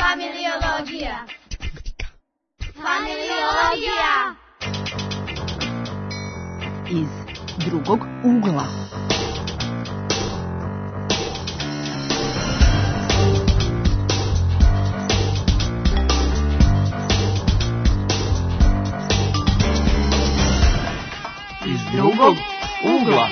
Familiologija. Familiologija. Iz drugog ugla. Iz drugog ugla.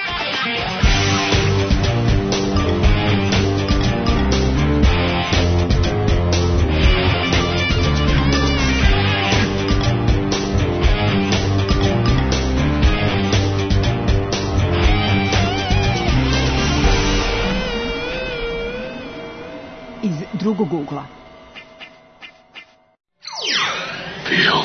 Iz drugog ugla. Film.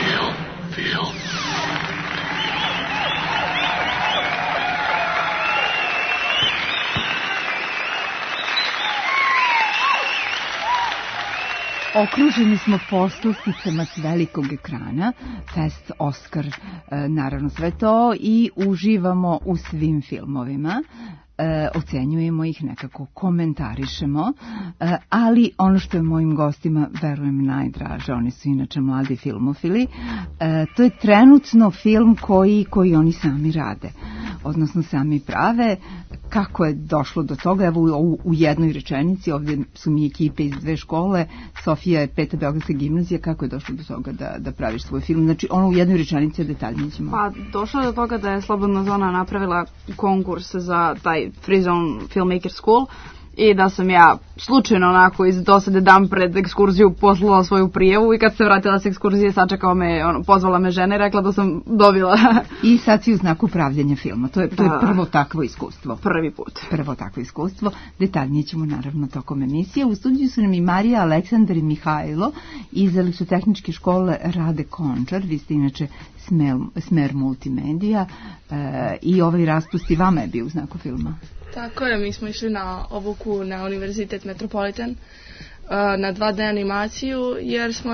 Okruženi smo poslasticama s velikog ekrana, Fest, Oscar, naravno sve to, i uživamo u svim filmovima. Ocenjujemo ih, nekako komentarišemo, ali ono što je mojim gostima, verujem, najdraže, oni su inače mladi filmofili, to je trenutno film koji oni sami rade, odnosno sami prave. Kako je došlo do toga? Evo u jednoj rečenici, ovdje su mi ekipe iz dve škole, Sofija je 5. Beogradska gimnazija, kako je došlo do toga da praviš svoj film? Znači, ono u jednoj rečenici, detaljnije ćemo. Pa, došlo je do toga da je Slobodna zona napravila konkurs za taj Free Zone Filmmaker School i da sam ja slučajno onako iz dosade dan pred ekskurziju poslala svoju prijavu i kad se vratila s ekskurzije sačekao me, pozvala me žena i rekla da sam dobila. I sad si u znaku pravljenja filma. To je prvo takvo iskustvo. Prvi put. Prvo takvo iskustvo. Detaljnije ćemo naravno tokom emisije. U studiju su nam i Marija, Aleksandar i Mihajlo iz Elektrotehničke škole Rade Končar. Vi ste inače smer multimedija i ovaj raspust i vama je bio u znaku filma. Tako je, mi smo išli na obuku na Univerzitet Metropolitan na 2D animaciju jer smo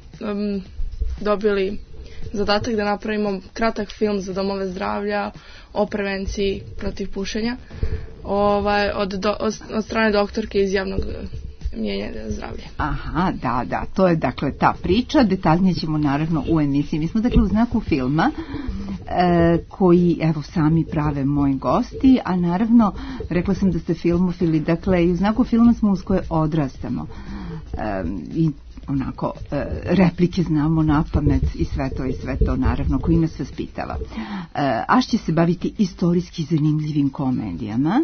dobili zadatak da napravimo kratak film za domove zdravlja o prevenciji protiv pušenja od strane doktorke iz javnog mjenja zdravlja. Aha, da, to je dakle ta priča, detaljnije ćemo naravno u emisiji. Mi smo dakle u znaku filma koji evo sami prave moji gosti, a naravno rekla sam da ste filmofili, dakle i u znaku filma smo uz koje odrastamo i onako replike znamo na pamet i sve to naravno koji nas vaspitava. Aš će se baviti istorijski zanimljivim komedijama.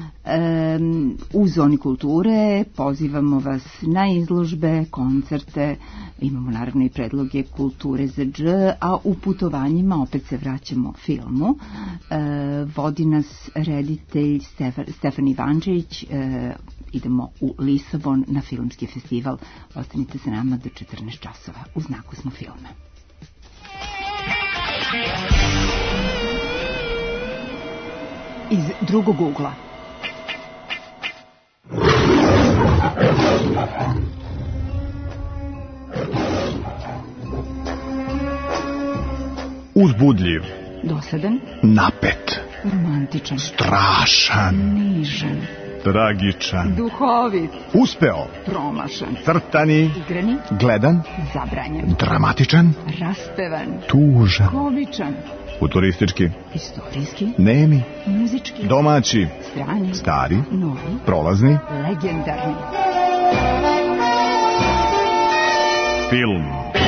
U Zoni kulture pozivamo vas na izložbe, koncerte, imamo naravno i predloge kulture za dž, a u putovanjima opet se vraćamo filmu. Vodi nas reditelj Stefan Ivančević. Idemo u Lisabon na filmski festival. Ostanite sa nama do 14 časova. U znaku smo filma. Iz drugog ugla. Uzbudljiv, Dosadan, napet, romantičan, strašan, nižan, tragičan, duhovit, uspeo, promašan, crtani, igrani, gledan, zabranjen, dramatičan, raspevan, tužan, komičan, futuristički, istorijski, nemi, muzički, domaći, strani, stari, novi, prolazni, legendarni. film.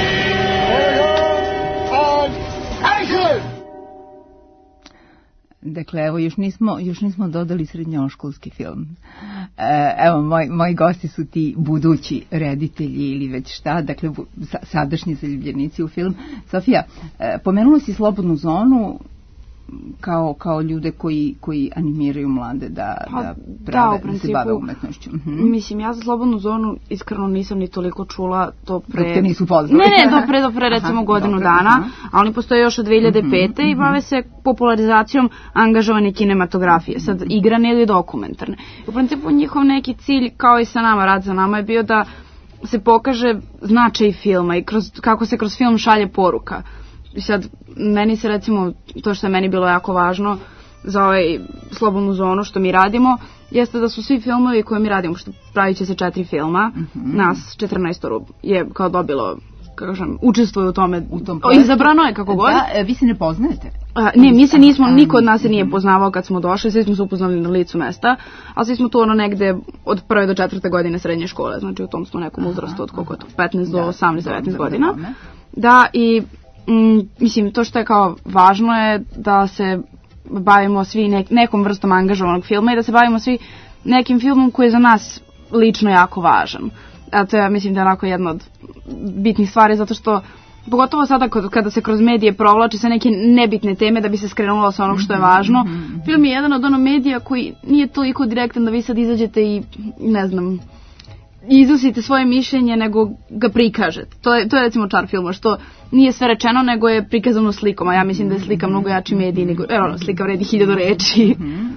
Dakle, evo, još nismo dodali srednjoškolski film. Evo, moji gosti su ti budući reditelji ili već šta, dakle, sadašnji zaljubljenici u film. Sofija, pomenula si Slobodnu zonu kao ljude koji animiraju mlade da se bave umetnošću. Mislim, ja za Slobodnu zonu iskreno nisam ni toliko čula to pre... Dok te nisu poznali. Ne, do pre recimo godinu dana, a oni postoje još od 2005. I bave se popularizacijom angažovane kinematografije, sad igrane ili dokumentarne. U principu njihov neki cilj, kao i sa nama, rad za nama je bio da se pokaže značaj filma i kako se kroz film šalje poruka. I sad, meni se recimo, to što je meni bilo jako važno, za slobodnu zonu što mi radimo, jeste da su svi filmovi koje mi radimo, što pravit će se 4 filma, nas 14 je kao dobilo, kažem, učestvuje u tome, izabrano je kako god. Da, vi se ne poznajete? Ne, mi se nismo, niko od nas se nije poznavao kad smo došli, svi smo se upoznali na licu mesta, a svi smo tu negde od 1. do 4. godine srednje škole, znači u tom smo nekom uzrastu od koliko je to, 15 do 18-19 godina. Da, i mislim, to što je kao važno je da se bavimo svi nekom vrstom angažovanog filma i da se bavimo svi nekim filmom koji je za nas lično jako važan. A to je, mislim, da je onako jedna od bitnih stvari, zato što pogotovo sada kada se kroz medije provlači sa neke nebitne teme da bi se skrenulo sa onog što je važno. Film je jedan od medija koji nije toliko direktan da vi sad izađete i, ne znam, iznosite svoje mišljenje, nego ga prikažete. To je recimo čar filma, što nije sve rečeno, nego je prikazano slikom, a ja mislim da je slika mnogo jači medij, nego, slika vredi 1000 reči.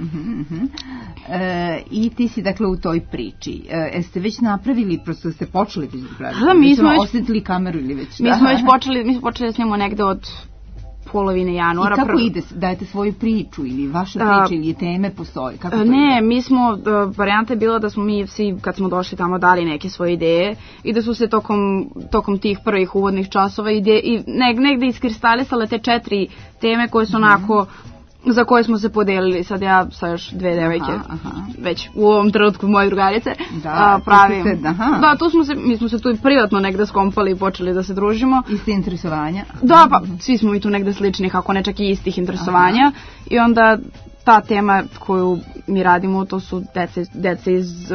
I ti si dakle u toj priči. Jeste već napravili, prosto ste počeli već da pravite? Da, mi smo već osjetili kameru ili već? Mi smo već počeli da snimamo negde od polovine januara. I kako ide? Dajete svoju priču ili vaše priče ili teme postoji? Kako ne, mi smo, varijanta je bila da smo mi svi, kad smo došli tamo, dali neke svoje ideje i da su se tokom tih prvih uvodnih časova i negde iskristalisale te 4 teme koje su onako, za koje smo se podelili. Sad ja sa još 2 devojke, već u ovom trenutku moje drugarice, pravim. Da, mi smo se tu privatno negde skompali i počeli da se družimo. Iste interesovanja? Da, pa svi smo mi tu negde sličnih, ako ne čak i istih interesovanja. I onda ta tema koju mi radimo, to su deca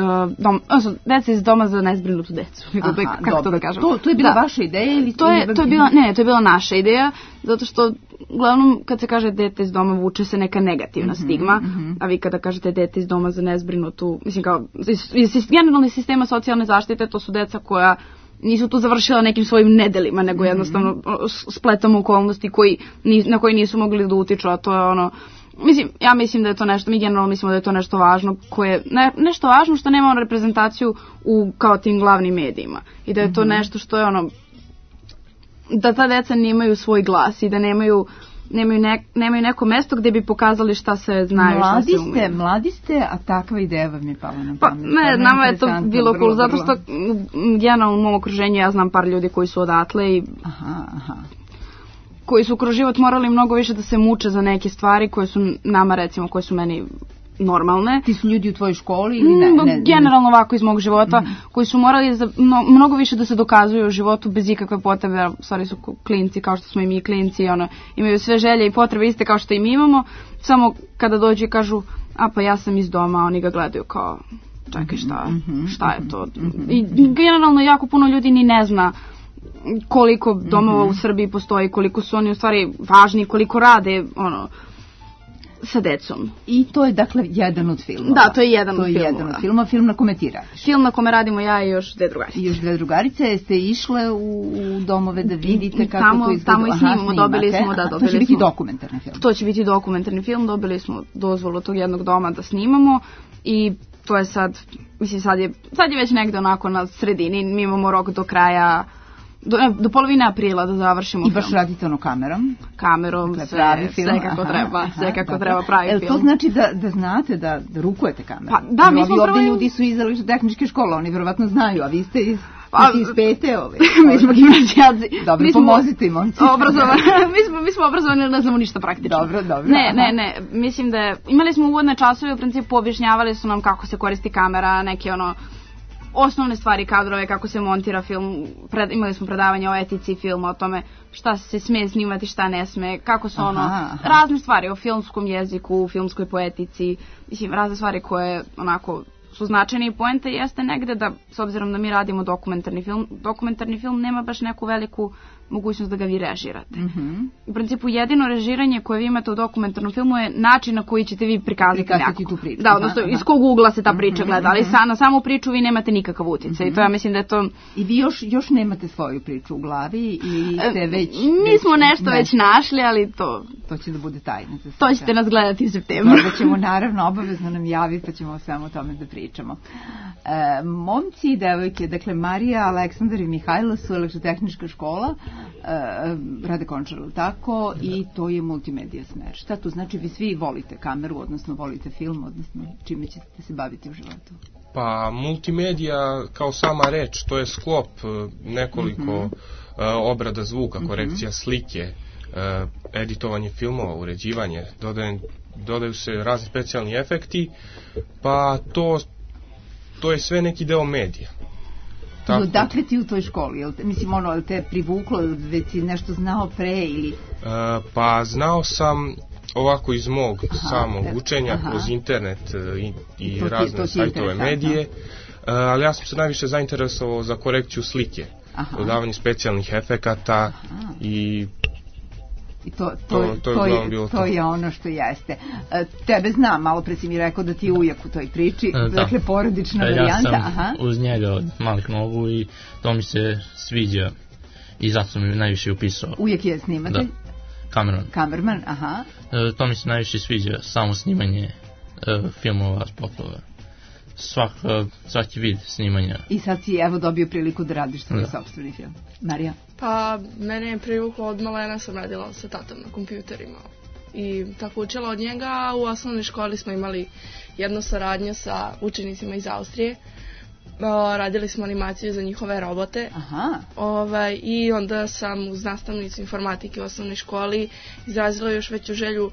iz doma za nezbrinutu decu. Kako to da kažem? To je bila vaša ideja ili to je bila naša ideja, zato što uglavnom kad se kaže dete iz doma vuče se neka negativna stigma, a vi kada kažete dete iz doma za nezbrinutu, mislim kao iz generalnih sistema socijalne zaštite, to su deca koja nisu tu završila nekim svojim nedelima, nego jednostavno spletom okolnosti na koji nisu mogli da utiču, a to je ja mislim da je to nešto, mi generalno mislimo da je to nešto važno, nešto važno što nema reprezentaciju u kao tim glavnim medijima i da je to nešto što je da ta deca nemaju svoj glas i da nemaju neko mesto gdje bi pokazali šta se znaju, šta se umiju. Mladi ste, a takva ideja vam je pala na pamet. Pa ne, nama je to bilo cool, zato što generalno u mom okruženju ja znam par ljudi koji su odatle i koji su kroz život morali mnogo više da se muče za neke stvari koje su nama, recimo, koje su meni normalne. Ti su ljudi u tvojoj školi ili ne? Generalno ovako iz mog života, koji su morali mnogo više da se dokazuju u životu bez ikakve potrebe, stvari su klinci kao što smo i mi klinci, imaju sve želje i potrebe iste kao što i mi imamo, samo kada dođu i kažu, pa ja sam iz doma, oni ga gledaju kao, čekaj šta je to? I generalno jako puno ljudi ni ne zna koliko domova u Srbiji postoji, koliko su oni u stvari važni, koliko rade sa decom. I to je dakle jedan od filmova. Da, to je jedan od filmova. Film na kome ti radiš. Film na kome radimo ja i još 2 drugarice. I još 2 drugarice, jeste išle u domove da vidite kako to izgleda? Tamo i snimamo, dobili smo. To će biti dokumentarni film. To će biti dokumentarni film, dobili smo dozvolu od tog jednog doma da snimamo i to je sad, mislim sad je već negde onako na sredini, mi imamo rok do kraja, do polovine aprila da završimo film. I baš radite kamerom? Kamerom, dakle, sve kako treba, treba pravi film. To znači da znate da rukujete kamerom? Pa da, mi smo prvo... Ovdje ljudi su iz tehničke škole, oni vjerovatno znaju, a vi ste iz pete ove. Mi smo gimnazijaci. Dobro, pomozite im, momci. Mi smo obrazovani, ali ne znamo ništa praktično. Dobro. Ne, mislim da imali smo uvodne časove, u principu objašnjavali su nam kako se koristi kamera, neke osnovne stvari, kadrove, kako se montira film, imali smo predavanje o etici filma, o tome šta se smije snimati, šta ne sme, kako su razne stvari o filmskom jeziku, filmskoj poetici, mislim, razne stvari koje onako su značajne i poenta jeste negde da, s obzirom da mi radimo dokumentarni film nema baš neku veliku mogućnost da ga vi režirate. U principu jedino režiranje koje vi imate u dokumentarnom filmu je način na koji ćete vi prikazati tu priču. Da, odnosno iz kog ugla se ta priča gleda, ali na samu priču vi nemate nikakav utjecaj i to ja mislim da je to... I vi još nemate svoju priču u glavi i ste već... Mi smo nešto već našli, ali to... To će da bude tajna za sve. To ćete nas gledati u septembru. Da ćemo naravno obavezno nam javiti pa ćemo o svemu tome da pričamo. Momci i devojke, dakle Marija, Aleksandar i Mihajlo su elektrotehnička škola. Rade Končar, tako, i to je multimedija smer. Šta to znači? Vi svi volite kameru, odnosno volite film, odnosno čime ćete se baviti u životu? Pa multimedija kao sama reč, to je sklop nekoliko obrada zvuka, korekcija slike, editovanje filmova, uređivanje, dodaju se razni specijalni efekti, pa to je sve neki deo medija. Odakle ti u toj školi? Jel te privuklo, već si nešto znao pre ili... Pa znao sam ovako iz mog samog učenja, kroz internet i razne sajtove medije, ali ja sam se najviše zainteresovao za korekciju slike, dodavanje specijalnih efekata i to je ono što jeste. Tebe znam, malo pre si mi rekao da ti je ujak u toj priči, dakle porodična varijanta. Ja sam uz njega od malih nogu i to mi se sviđa i zato sam mi najviše upisao. Ujak je snimatelj? Kamerman, aha. To mi se najviše sviđa, samo snimanje filmova, spotova. Svaki vid snimanja. I sad si evo dobio priliku da radiš svoj sopstveni film. Marija? Pa mene je privuklo od malena, sam radila sa tatom na kompjuterima i tako učila od njega. U osnovnoj školi smo imali jednu saradnju sa učenicima iz Austrije. Radili smo animaciju za njihove robote. I onda sam uz nastavnicu informatike u osnovnoj školi izrazila još veću želju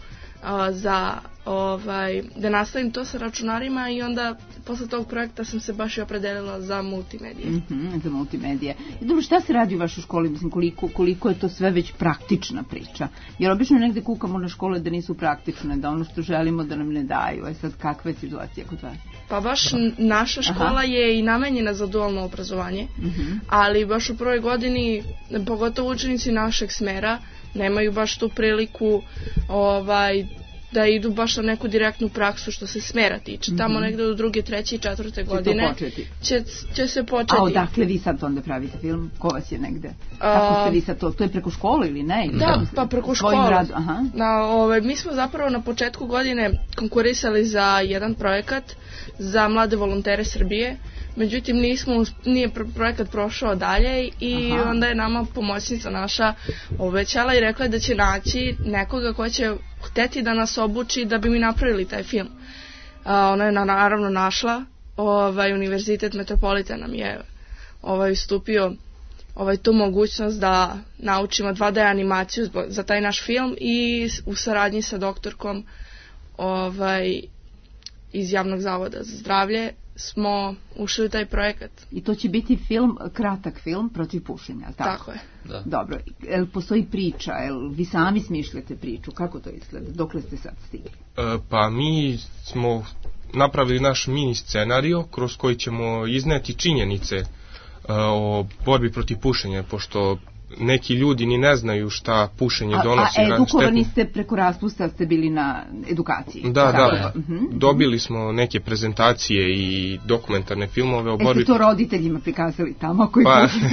da nastavim to sa računarima i onda posle tog projekta sam se baš i opredelila za multimedije. Za multimedije. I dobro, šta se radi u vašoj školi? Mislim, koliko je to sve već praktična priča? Jer obično negde kukamo na škole da nisu praktične, da ono što želimo da nam ne daju. Sad, kakva je situacija kod vas? Pa baš naša škola je i namenjena za dualno obrazovanje, ali baš u prvoj godini, pogotovo učenici našeg smera, nemaju baš tu priliku da idu baš na neku direktnu praksu što se smera tiče. Tamo negde do 2., 3. i 4. godine će se početi. A odakle vi sad onda pravite film? Ko vas je negde? Kako ste vi sad to? To je preko škole ili ne? Da, pa preko škole. Mi smo zapravo na početku godine konkurisali za jedan projekat za mlade volontere Srbije. Međutim, nije projekat prošao dalje i onda je nama pomoćnica naša obećala i rekla da će naći nekoga ko će hteti da nas obuči da bi mi napravili taj film. Ona je naravno našla, Univerzitet Metropolitan nam je ustupio tu mogućnost da naučimo 2D animaciju za taj naš film i u saradnji sa doktorkom iz Javnog zavoda za zdravlje smo ušli u taj projekat. I to će biti film, kratak film protiv pušenja, tako? Tako je. Da. Dobro, jel postoji priča, jel vi sami smišljate priču, kako to izgleda, dokle ste sad stigli? Pa mi smo napravili naš mini scenario kroz koji ćemo izneti činjenice o borbi protiv pušenja, pošto neki ljudi ni ne znaju šta pušenje donosi. A edukovani ste preko raspusta, ste bili na edukaciji? Da. Dobili smo neke prezentacije i dokumentarne filmove o borbi. Jeste to roditeljima prikazali tamo koji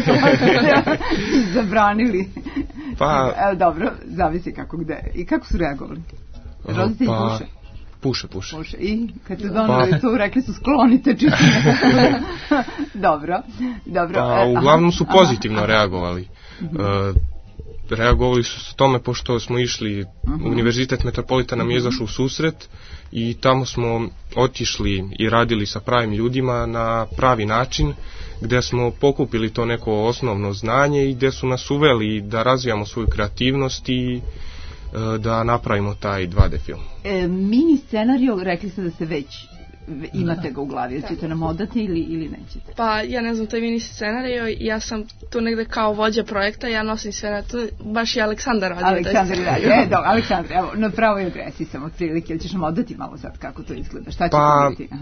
zabranili? Dobro, zavisi kako gde. I kako su reagovali? Roditelji puše? Puše. I kad se donali tu, rekli su sklonite čisto. Dobro. Pa uglavnom su pozitivno reagovali. Reagovali su s tome pošto smo išli, Univerzitet Metropolitan nam je izašao u susret i tamo smo otišli i radili sa pravim ljudima na pravi način, gde smo pokupili to neko osnovno znanje i gde su nas uveli da razvijamo svoju kreativnost i da napravimo taj 2D film. Mini scenario, rekli ste da ste već imate ga u glavi, ćete nam odati ili nećete? Pa ja ne znam, taj mini scenario, ja sam tu negde kao vođa projekta, ja nosim sve na to, baš je Aleksandar radio. Aleksandar, evo, na pravoj adresi sam otprilike, ili ćeš nam odati malo sad kako to izgleda, šta će to biti?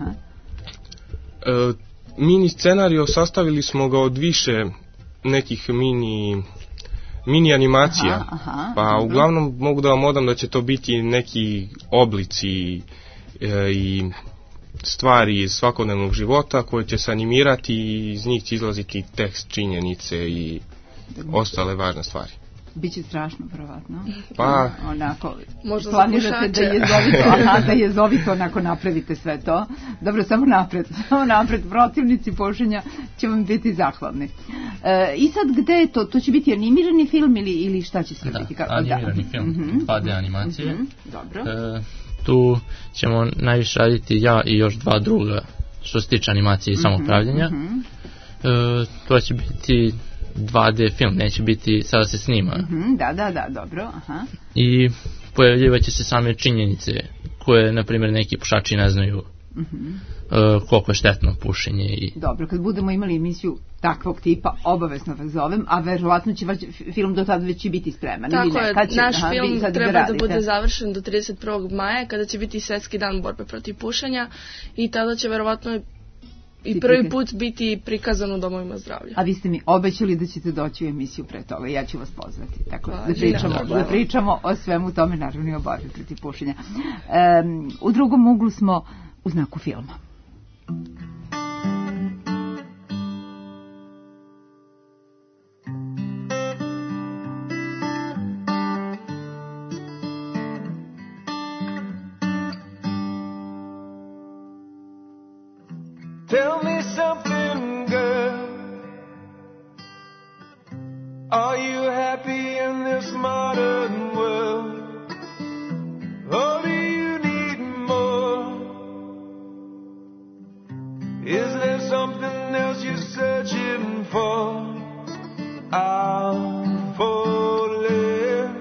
Mini scenario sastavili smo ga od više nekih mini animacija, pa uglavnom mogu da vam odam da će to biti neki oblici i stvari iz svakodnevnog života koje će se animirati i iz njih će izlaziti tekst, činjenice i ostale važne stvari. Biće strašno, verovatno. Pa, onako, možda planirate da jezovito onako napravite sve to. Dobro, samo napred, protivnici pušenja će vam biti zahvalni. I sad gde je to? To će biti animirani film ili šta će sve biti? Da, animirani film, 2D animacije. Dobro. Tu ćemo najviše raditi ja i još 2 druga što se tiče animacije i samog pravljenja. To će biti 2D film, neće biti sada se snima. Da, dobro. I pojavljivaće se same činjenice koje, na primjer, neki pušači ne znaju koliko je štetno pušenje. Dobro, kad budemo imali emisiju takvog tipa, obavezno vas zovem, a verovatno će vaš film do tada već i biti spreman. Tako je, naš film treba da bude završen do 31. maja, kada će biti Svetski dan borbe protiv pušenja i tada će verovatno i prvi put biti prikazan u domovima zdravlja. A vi ste mi obećali da ćete doći u emisiju pre toga, ja ću vas pozvati. Tako da pričamo o svemu tome, naravno i o borbi protiv pušenja. U drugom uglu smo u znaku filma. Tell me something, girl. Are you happy in this modern world? Or do you need more? Is there something else you're searching for? I'm falling.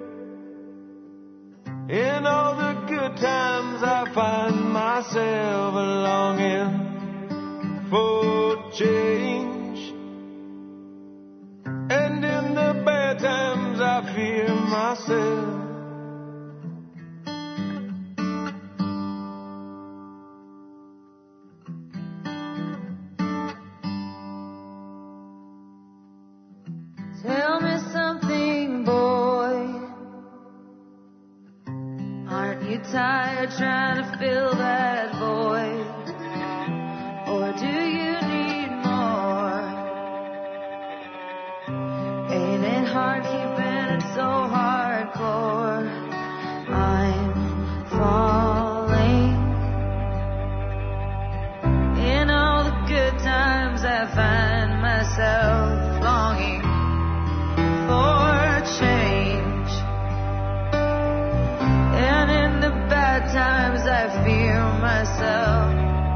In all the good times I find myself longing for change, and in the bad times I fear myself. Tell me something, boy. Aren't you tired trying to fill that void? Or do you need more? Ain't it hard keeping it so hardcore? I'm falling. In all the good times I find myself longing for change, and in the bad times I fear myself.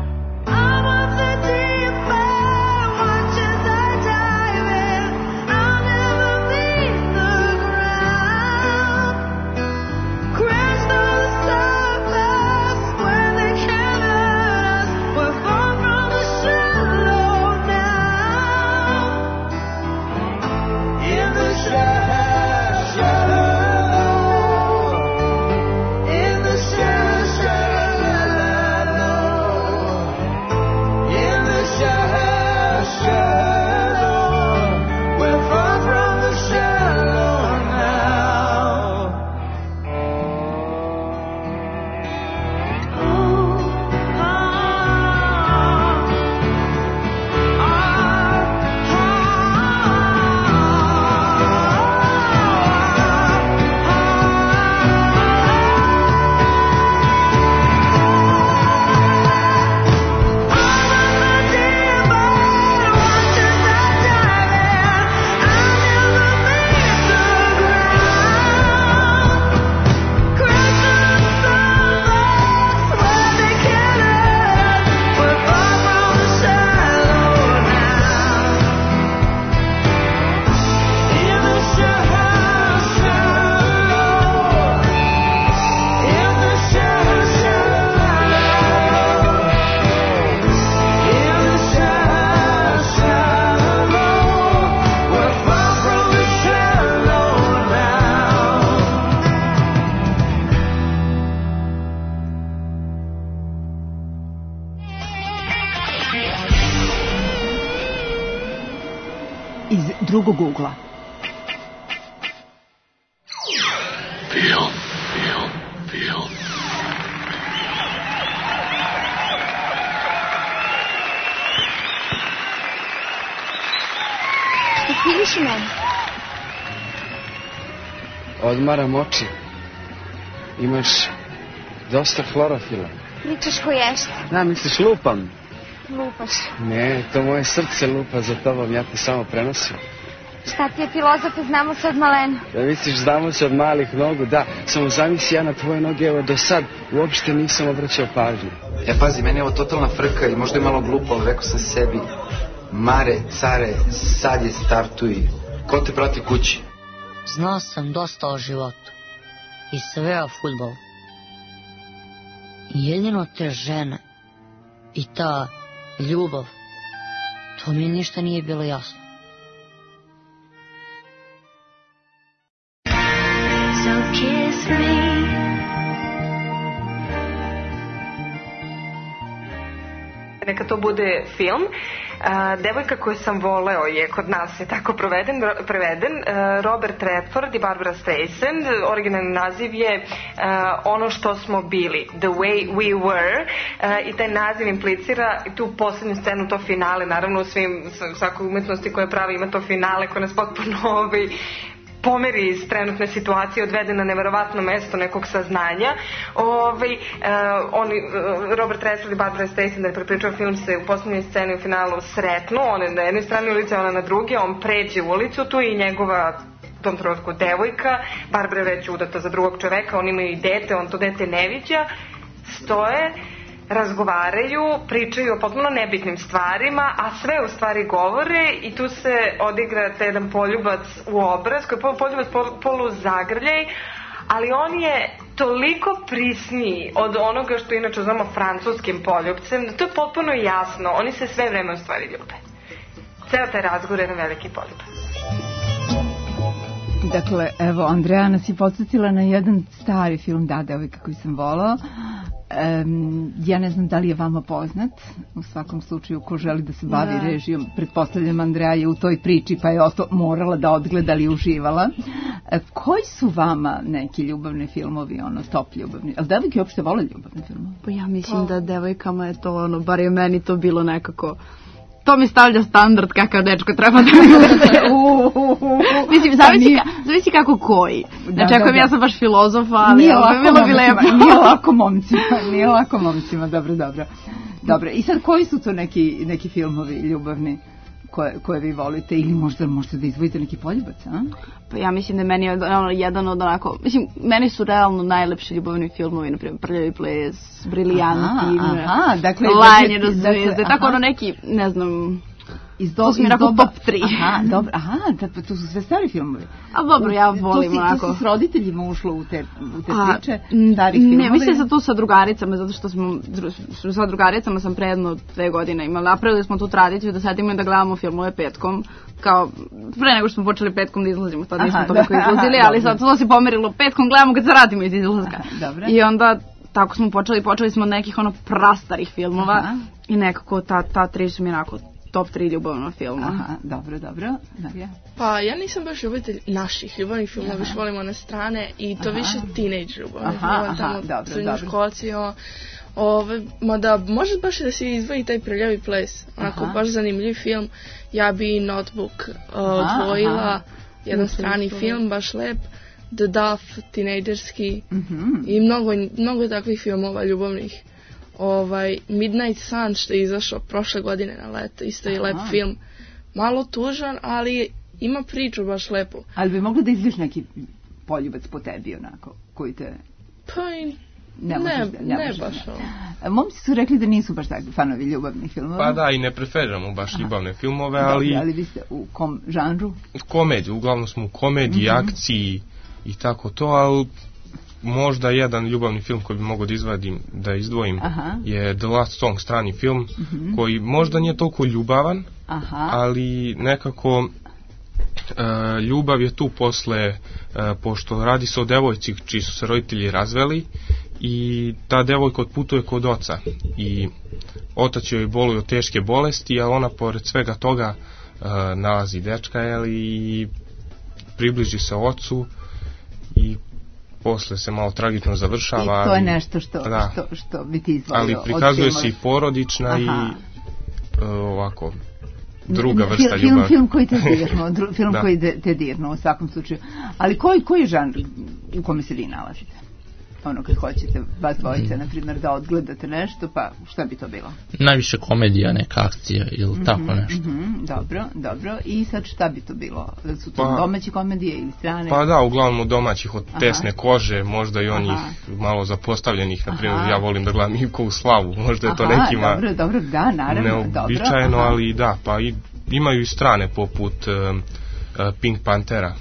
Drugog ugla. Film. Šta vidiš u meni? Odmaram oči. Imaš dosta hlorofila. Pričaš ko ješta. Da, misliš lupam. lupaš. Ne, to moje srce lupa za tobom, ja te samo prenosim. Šta ti je filozofe, znamo se od malena. Da misliš, znamo se od malih nogu, da. Samo zamisli ja na tvoje noge, evo do sad uopšte nisam obraćao pažnju. Pazi, meni je ovo totalna frka i možda je malo glupo, ali rekao sam sebi, Mare, care, sad je startuj. Ko te prati kući? Znao sam dosta o životu i sve o fudbalu. Jedino te žene i ta ljubav, to mi ništa nije bilo jasno. So kiss me. Neka to bude film. Devojka koju sam voleo je kod nas je tako preveden. Robert Redford i Barbara Streisand. Originalni naziv je Ono što smo bili, The Way We Were, i taj naziv implicira i tu poslednju scenu, to finale, naravno u svakoj umetnosti koja pravi ima to finale koje nas potpuno pomeri iz trenutne situacije, odvede na neverovatno mesto nekog saznanja. Robert Redford i Barbara Streisand, da je prepričao film, se u poslednjoj sceni u finalu sretnu, on je na jednoj strani ulice, ona na druge, on pređe ulicu, tu i njegova u tom trenutku devojka, Barbara je već udata za drugog čoveka, on imaju i dete, on to dete ne viđa, stoje, razgovaraju, pričaju o potpuno nebitnim stvarima, a sve u stvari govore i tu se odigra taj jedan poljubac u obraz, koji je poljubac poluzagrljaj, ali on je toliko prisniji od onoga što inače znamo francuskim poljubcem, da to je potpuno jasno, oni se sve vreme u stvari ljube. Ceo taj razgovor je jedan veliki poljubac. Dakle, evo, Andreja nas je podsjetila na jedan stari film, Da, devojka koju sam volao. Ja ne znam da li je vama poznat, u svakom slučaju ko želi da se bavi režijom, pretpostavljam Andreja je u toj priči pa je morala da odgleda ali uživala. Koji su vama neki ljubavni filmovi, top ljubavni? Ali devojke uopšte vole ljubavne filmove? Pa ja mislim da devojkama je to bar je meni to bilo nekako, to mi stavlja standard kakav dečko treba da mi bude. Mislim, zavisi kako koji. Znači, ako ja sam baš filozof, ali bilo bi lepo. Nije lako momcima, dobro. I sad, koji su to neki filmovi ljubavni koje vi volite ili možda da izdvojite neki poljubac, a? Pa ja mislim da je meni jedan od onako, mislim, meni su realno najlepši ljubavni filmovi, naprimjer Prljavi ples, Briljanti, Lajanje do zvezde, tako neki, ne znam, to su mi onako top 3. To su sve stari filmovi. A dobro, ja volim onako. To si s roditeljima ušlo u te priče starih filmove? Ne, mislim za to sa drugaricama, zato što sa drugaricama sam pre jedno 2 godine imali. Napravili smo tu tradiciju da sedimo i da gledamo filmove petkom, kao pre nego što smo počeli petkom da izlazimo, tad nismo toliko izlazili, ali sad to se pomerilo, petkom gledamo kad se vratimo iz izlazka. I onda tako smo počeli smo od nekih prastarih filmova i nekako ta 3 su mi onako top 3 ljubavna filma. Aha, dobro. Marija? Pa ja nisam baš ljubitelj naših ljubavnih filmova, više volimo one strane i to više teenage ljubavnih filmova, tamo srednjoškolci, mada može baš da se izdvoji taj Prljavi ples, onako baš zanimljiv film. Ja bi Notebook odvojila, jedan strani film, baš lep, The Duff, tinejdžerski i mnogo takvih filmova ljubavnih. Midnight Sun što je izašao prošle godine na leto, isto je lep film, malo tužan, ali ima priču baš lepu. Ali bi mogla da izviš neki poljubac po tebi onako, koji te... Pa ne baš. Momci su rekli da nisu baš takvi fanovi ljubavnih filmova. Pa da, i ne preferiramo baš ljubavne filmove, ali... Ali vi ste u kom žanru? Komediju, uglavnom smo u komediji, akciji i tako to, ali možda jedan ljubavni film koji bi mogao da izdvojim je The Last Song, strani film, koji možda nije toliko ljubavan, ali nekako ljubav je tu posle, pošto radi se o devojci čiji su se roditelji razveli i ta devojka otputuje kod oca i otac joj boluje od teške bolesti, a ona pored svega toga nalazi dečka i približi se ocu i posle se malo tragično završava. I to je nešto što bi ti izdvojio. Ali prikazuje se i porodična i ovako druga vrsta ljubavi. Film koji te dirnuo, u svakom slučaju. Ali koji žanr u kome se vi nalazite? ono kad hoćete vas dvojice, na primjer, da odgledate nešto, pa šta bi to bilo? Najviše komedija, neka akcija ili tako nešto. Dobro. I sad šta bi to bilo? Su to domaće komedije ili strane? Pa da, uglavnom domaćih, od Tesne kože, možda i onih malo zapostavljenih, na primjer, ja volim da gledam Ivkovu slavu, možda je to nekima dobro, da, naravno, neobičajno, ali da, pa imaju i strane poput Pink Panthera,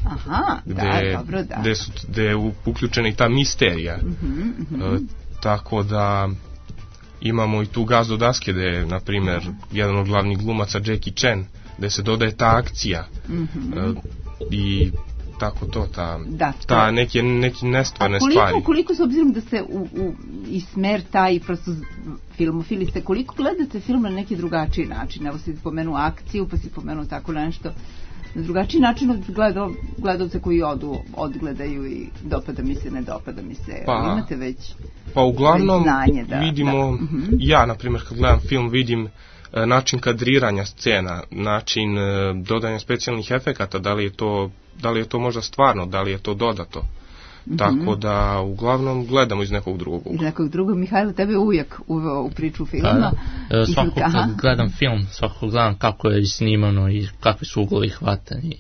gde je uključena i ta misterija. Tako da imamo i tu Gazdu daske, gde je, na primjer, jedan od glavnih glumaca Jackie Chan, gde se dodaje ta akcija i tako to, ta neke nestvarne stvari. Koliko s obzirom da ste i smer taj, prosto filmofili ste, koliko gledate film na neki drugačiji način? Evo si spomenuo akciju, pa si spomenuo tako nešto na drugačiji način od gledalce koji odgledaju i dopada mi se, ne dopada mi se. Imate već uglavnom znanje vidimo, ja na primjer kad gledam film vidim način kadriranja scena, način dodanja specijalnih efekata, da li je to možda stvarno, da li je to dodato. Tako da uglavnom gledamo iz nekog drugog ugla. Iz nekog drugog. Mihajlo, tebe uvijek uveo u priču filma. Svakako kad gledam film, svakako gledam kako je snimano i kakvi su uglovi hvatani.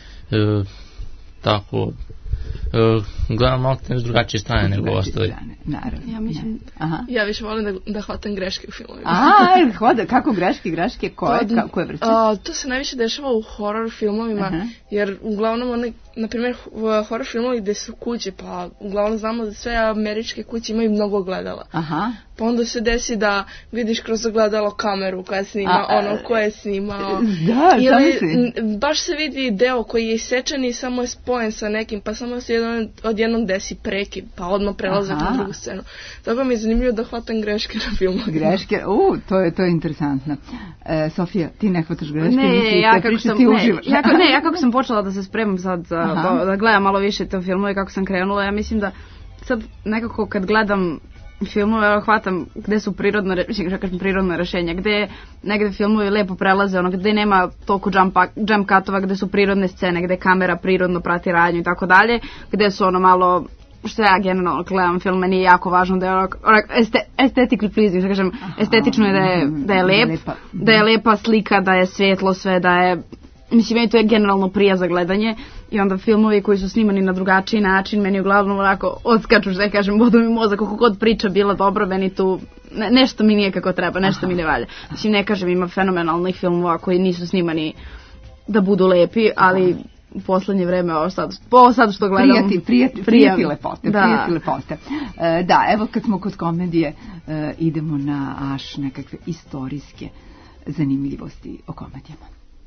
Tako gledam malo s drugačije strane nego ostali. Naravno. Ja više volim da hvatam greške u filmovima. Kako greške? Koje vrste? To se najviše dešava u horror filmovima, jer uglavnom na primjer horror filmovi gde su kuće, pa uglavnom znamo da sve američke kuće imaju mnogo ogledala. Pa onda se desi da vidiš kroz ogledalo kameru koja snima ono koje je snimao. Ili baš se vidi deo koji je isečen i samo je spojen sa nekim, pa samo se odjednom desi prekid, pa odmah prelaze na drugu scenu. Tako mi je zanimljivo da hvatam greške na filmu. Greške, to je interesantno. Sofija, ti ne hvataš greške? Ne, ja kako sam počela da se spremam sad da gledam malo više te filmove, kako sam krenula, ja mislim da sad nekako kad gledam filmove, hvatam gde su prirodna rešenja, gde negde filmovi lepo prelaze, gde nema toliko jump cutova, gde su prirodne scene, gde kamera prirodno prati radnju i tako dalje, gde su malo, što ja generalno gledam film, meni je jako važno da je aesthetically pleasing, što kažem, estetično je da je lep, da je lepa slika, da je svetlo sve, da je, mislim, meni to je generalno prija za gledanje i onda filmovi koji su snimani na drugačiji način, meni uglavnom onako odskaču, što kažem, bodu mi mozak, koliko god priča bila dobra, meni tu nešto mi nije kako treba, nešto mi ne valja. Mislim, ne kažem, ima fenomenalnih filmova koji nisu snimani da budu lepi, ali u poslednje vreme, ovo sad što gledam... Prijati lepote. Da, evo kad smo kod komedije, idemo na nekakve istorijske zanimljivosti o komedijama.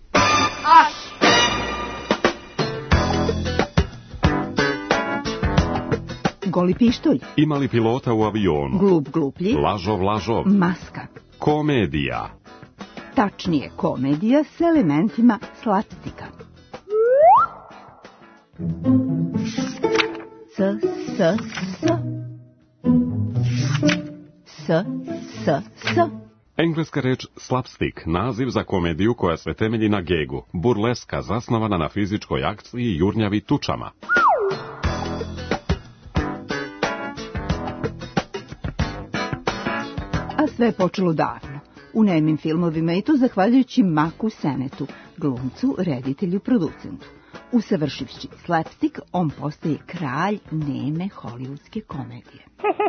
Goli pištolj. Ima li pilota u avionu? Glup gluplji. Lažov. Maska. Komedija. Tačnije, komedija s elementima slapstika. Engleska reč slapstick, naziv za komediju koja se temelji na gegu, burleska zasnovana na fizičkoj akciji i jurnjavi tučama. A sve je počelo davno, u nemim filmovima, i to zahvaljujući Macu Sennetu, glumcu, reditelju, producentu. Usavršivši slapstick, on postaje kralj neme hollywoodske komedije.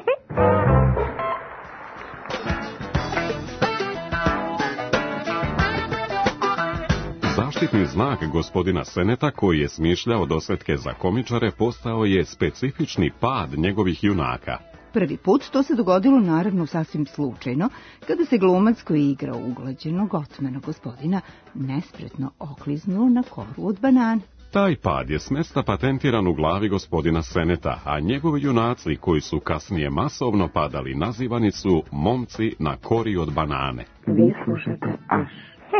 Zaštitni znak gospodina Senneta, koji je smišljao dosvetke za komičare, postao je specifični pad njegovih junaka. Prvi put to se dogodilo naravno sasvim slučajno, kada se glumac koji je igrao uglađenog otmenog gospodina nespretno okliznuo na koru od banane. Taj pad je s mesta patentiran u glavi gospodina Senneta, a njegovi junaci koji su kasnije masovno padali nazivani su momci na kori od banane. Vi slušate Aš.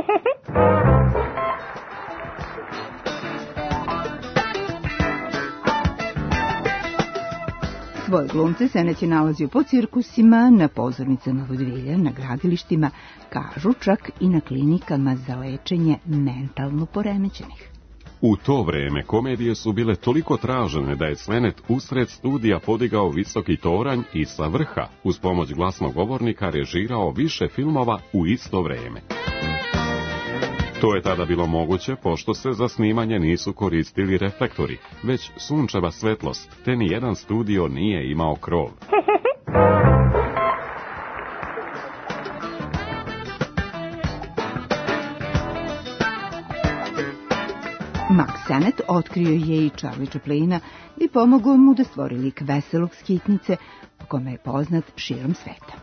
Svoje glumce Sennet je nalazio po cirkusima, na pozornicama vodvilja, na gradilištima, kažu čak i na klinikama za lečenje mentalno poremećenih. U to vreme komedije su bile toliko tražene da je Senet usred studija podigao visoki toranj i sa vrha, uz pomoć glasnogovornika, režirao više filmova u isto vreme. To je tada bilo moguće pošto se za snimanje nisu koristili reflektori, već sunčeva svetlost, te ni jedan studio nije imao krov. Max Sennett otkrio je i Charlie Chaplina i pomogao mu da stvori lik veselog skitnice, po kome je poznat širom sveta.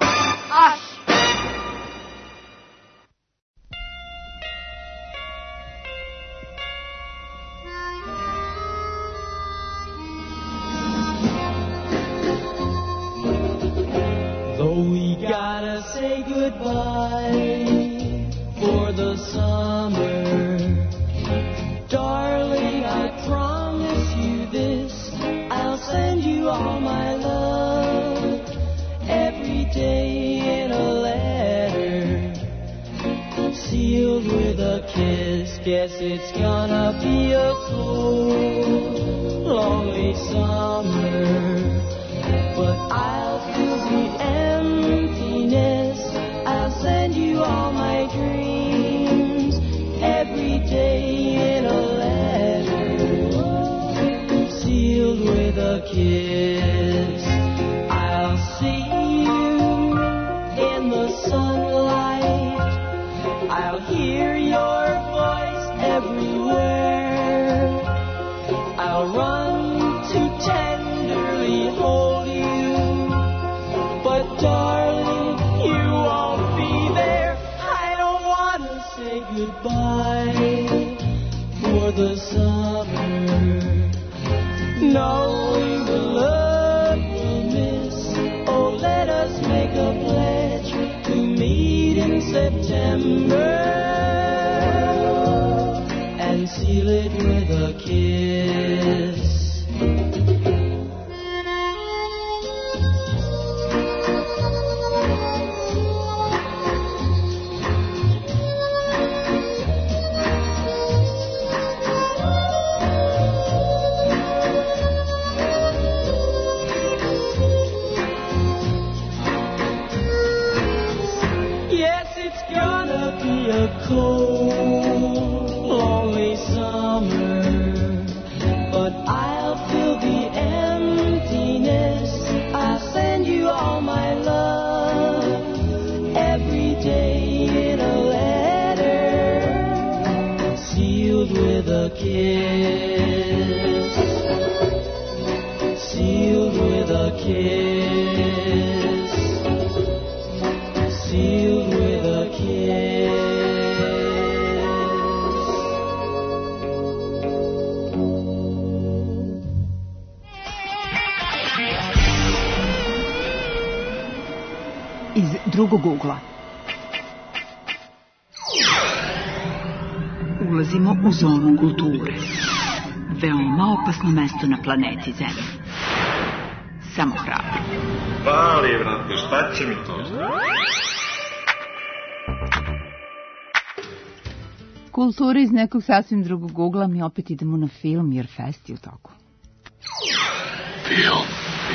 Though we gotta say goodbye for the summer, darling, I promise you this, I'll send you all my love every day in a letter, sealed with a kiss. Guess it's gonna be a cold, lonely summer, but I'll fill the emptiness. I'll send you all my dreams every day in a letter, sealed with a kiss. I'll see you in the sunlight, I'll hear your voice everywhere, I'll run to tenderly hold you, but darling, you won't be there. I don't want to say goodbye for the summer, knowing the love we'll miss. Oh, let us make a pledge to meet in September and seal it with a kiss. Cold, lonely summer, but I'll fill the emptiness. I'll send you all my love every day in a letter, sealed with a kiss, sealed with a kiss, sealed with a kiss. Iz drugog ugla. Ulazimo u zonu kulture. Veoma opasno mesto na planeti Zemlji. Samo hrabro. Pali, brate, šta će mi to? Kultura iz nekog sasvim drugog ugla, mi opet idemo na film jer fest je u toku. Film.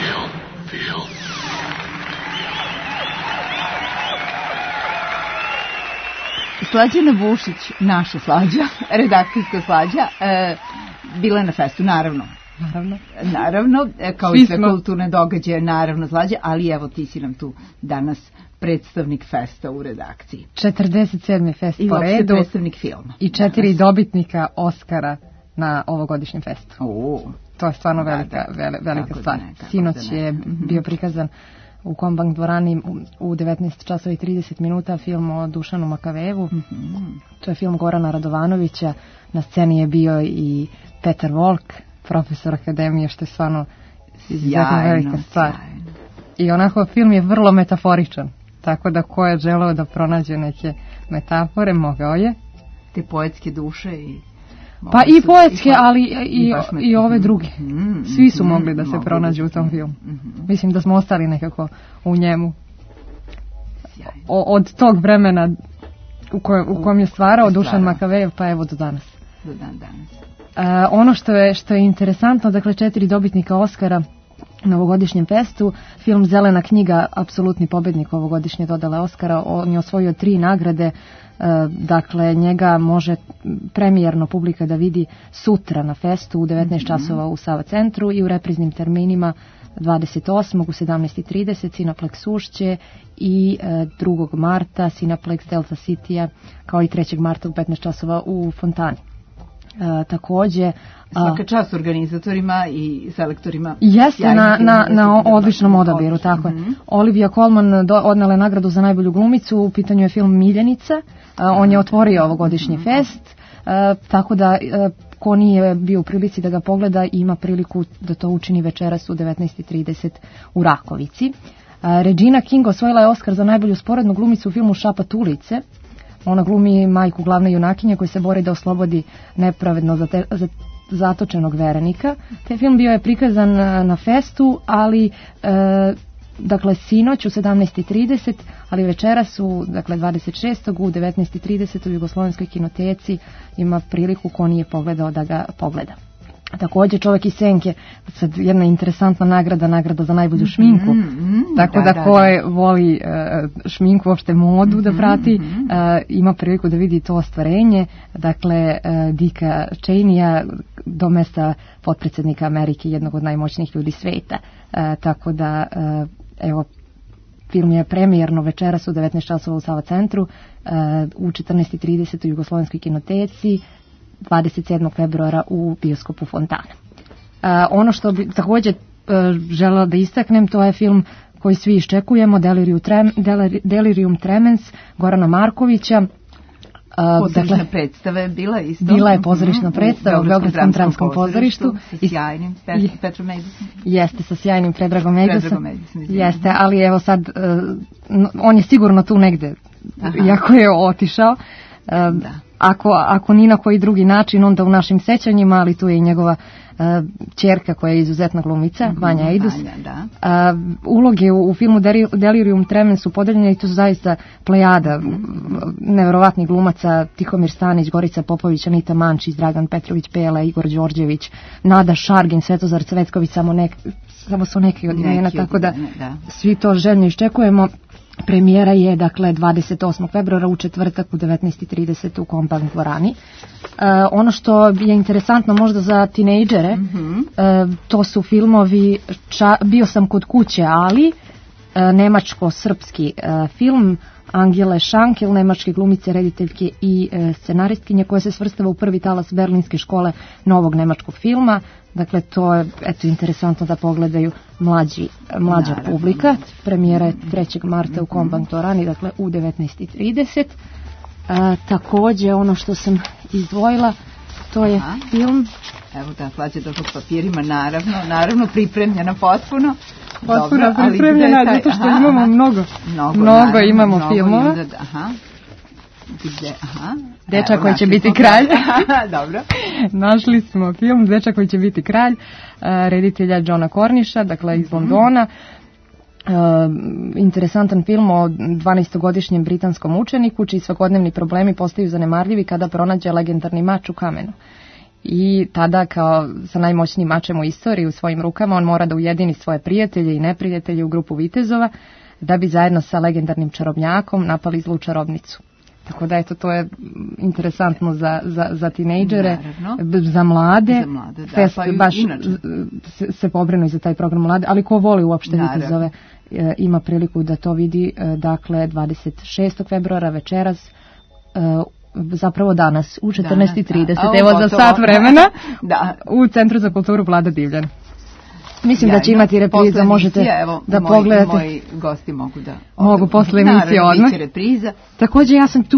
Slađana Vušić, naša Slađa, redakcijska Slađa, bila je na festu, naravno, kao i sve kulturne događaje, naravno Slađa, ali evo ti si nam tu danas predstavnik festa u redakciji. 47. fest po redu predstavnik filma. I 4 dobitnika Oscara na ovogodišnjem festu. To je stvarno velika stvar. Sinoć je bio prikazan u Kombank dvorani u 19 časova i 30 minuta film o Dušanu Makavejevu. To je film Gorana Radovanovića. Na sceni je bio i Petar Volk, profesor akademije, što je stvarno izuzetno velika stvar. I onako film je vrlo metaforičan, tako da ko je želeo da pronađe neke metafore, mogao je. Te poetske duše i... Pa i poetske, ali i ove druge. Svi su mogli da se pronađu u tom filmu. Mislim da smo ostali nekako u njemu. Od tog vremena u kojem je stvarao Dušan Makavejev, pa evo do danas. Do dan danas. Ono što je interesantno, dakle 4 dobitnika Oscara na ovogodišnjem festu, film Zelena knjiga, apsolutni pobednik ovogodišnje dodale Oscara, on je osvojio 3 nagrade, dakle njega može premijerno publika da vidi sutra na festu u 19 časova u Sava centru i u repriznim terminima 28. u 17:30 Cineplex Ušće i 2. marta Cineplex Delta City-a, kao i 3. marta u 15 časova u Fontani. Takođe svaka čast organizatorima i selektorima. Jeste na odličnom odabiru, tako je. Olivia Colman odnela je nagradu za najbolju glumicu, u pitanju je film Miljenica, on je otvorio ovogodišnji fest, tako da ko nije bio u prilici da ga pogleda ima priliku da to učini večeras u 19:30 u Rakovici. Regina King osvojila je Oskar za najbolju sporednu glumicu u filmu Šapat ulice. Ona glumi majku glavne junakinje koja se bori da oslobodi nepravedno zatočenog verenika. Taj film bio je prikazan na festu, ali dakle sinoć u 17:30, ali večeras u 26. u 19:30 u Jugoslovenskoj kinoteci ima priliku ko nije pogledao da ga pogleda. Također Čovjek iz senke, sad jedna interesantna nagrada za najbolju šminku, tako da ko voli šminku, uopšte modu da prati, ima priliku da vidi to ostvarenje, dakle Dicka Cheneya do mesta potpredsjednika Amerike, jednog od najmoćnijih ljudi sveta, tako da evo film je premijerno večeras u 19 časova u Sava centru, u 14:30 u Jugoslovenskoj kinoteci, 27. februara u bioskopu Fontana. Ono što bi također želela da istaknem, to je film koji svi iščekujemo, Delirium Tremens Gorana Markovića. Pozorišna predstava je bila isto. Bila je pozorišna predstava u Beogradskom dramskom pozorištu. Sa sjajnim Petrom Edisom. Jeste, sa sjajnim Predragom Edisom. Jeste, ali evo sad, on je sigurno tu negde, iako je otišao. Ako ni na koji drugi način, onda u našim sećanjima, ali tu je i njegova ćerka koja je izuzetna glumica, Vanja Eidus. Uloge u filmu Delirium Tremens su podeljene i to su zaista plejada neverovatnih glumaca: Tihomir Stanić, Gorica Popović, Anita Mančić, Dragan Petrović Pela, Igor Đorđević, Nada Šargin, Svetozar Cvetković, samo su neki od imena, tako da svi to željno iščekujemo. Premijera je dakle 28. februara u četvrtak u 19:30 u Kombank dvorani. Ono što je interesantno možda za tinejdžere, to su filmovi Bio sam kod kuće, ali nemačko-srpski film Angele Šankel, nemačke glumice, rediteljke i scenaristkinje, koja se svrstava u prvi talas Berlinske škole novog nemačkog filma. Dakle, to je interesantno da pogledaju mlađa publika. Premijera je 3. marta u Kombank dvorani, dakle u 19:30. Također, ono što sam izdvojila, to je film... Evo da, Slađe došla s papirima, naravno pripremljena potpuno. Potpuno pripremljena, zato što imamo mnogo imamo filmova. Dečak koji će biti kralj. Dobro. Našli smo film Dečak koji će biti kralj, reditelja Johna Cornisha, dakle iz Londona. Interesantan film o 12-godišnjem britanskom učeniku čiji svakodnevni problemi postaju zanemarljivi kada pronađe legendarni mač u kamenu. I tada, kao sa najmoćnijim mačem u istoriji u svojim rukama, on mora da ujedini svoje prijatelje i neprijatelje u grupu vitezova da bi zajedno sa legendarnim čarobnjakom napali zlu čarobnicu. Tako da eto, to je interesantno za tinejdžere, za mlade, baš se pobrinu za taj program mlade, ali ko voli uopšte vitezove ima priliku da to vidi, dakle 26. februara večeras, zapravo danas u 14:30, evo za sat vremena u Centru za kulturu Vlada Divljan. Mislim da će imati repriza, možete da pogledate. Moji gosti mogu posle emisije odmah. Također ja sam tu